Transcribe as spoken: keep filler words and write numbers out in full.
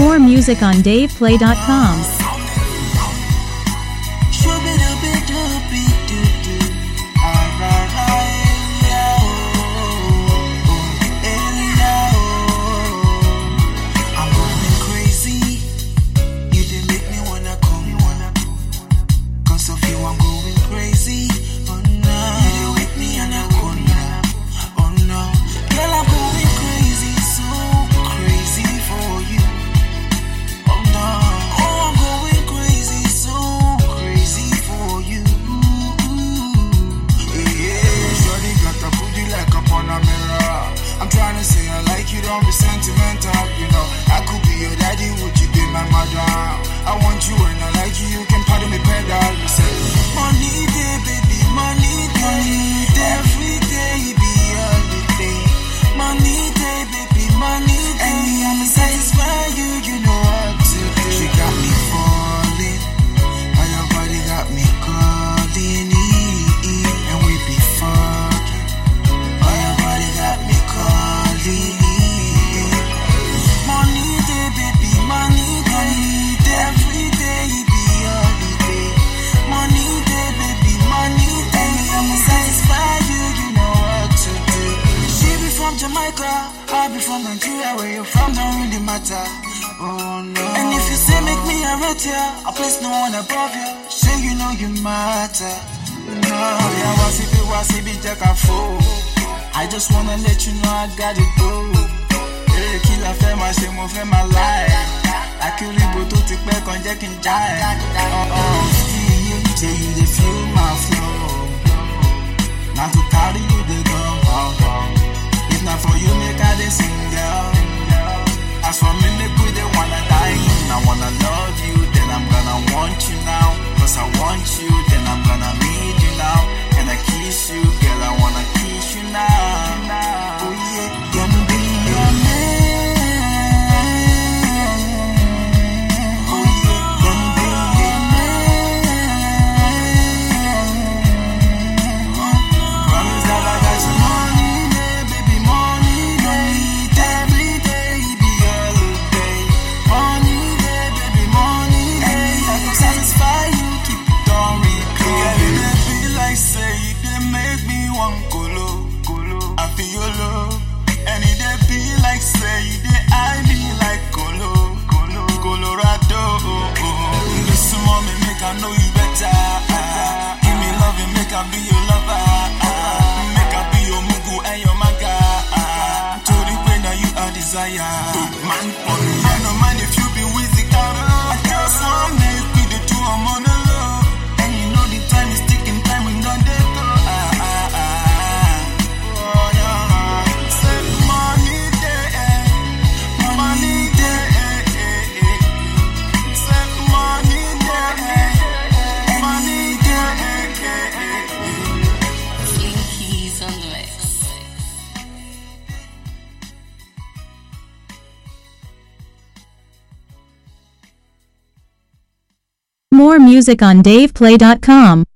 More music on dave play dot com. Don't be sentimental, you know. I could be your daddy, would you be my mother? I want you and I like you, you can pardon me pedal. You say, money day, baby, money day, every day be holiday. Money day, baby, money day, and me, I'ma satisfy you, you know what to do. She got me falling, and your body got me calling, and we be fucking. Oh, your body got me calling. Jamaica, I be from Nigeria, where you're from don't really matter. Oh no. And if you say make me a rate ya, I place no one above you. Say you know you matter. No, yeah, what's it be, what's it be, jack a fool. I just wanna let you know I got it too. Hey, kill a fẹ́ máa ṣe mo fẹ́ máa lie. Akérèbó tó ti pẹ́ kan jẹ́ kí n já ẹ̀. Oh oh, see you, say you dey feel my flow. Now to carry you dey go. Oh oh. Now for you make I dey sing, girl. As for me, make we dey wanna die. I wanna love you, then I'm gonna want you now. Cause I want you, then I'm gonna need you now. And I kiss you, girl, I wanna kiss you now. Oh yeah, can be your man. Oh yeah, can be your man. Promise that I got you money. I know you better. Give me love and make I be your lover. Make I be your mugu and your manga. To the way now you are desire. Man, money, I don't mind if you be with the car. I just want to make you the two I'm on the low. And you know the time is ticking, time we done they go. Ah, ah, ah. Oh, yeah. Save money there. Money there. Save money there. More music on dave play dot com.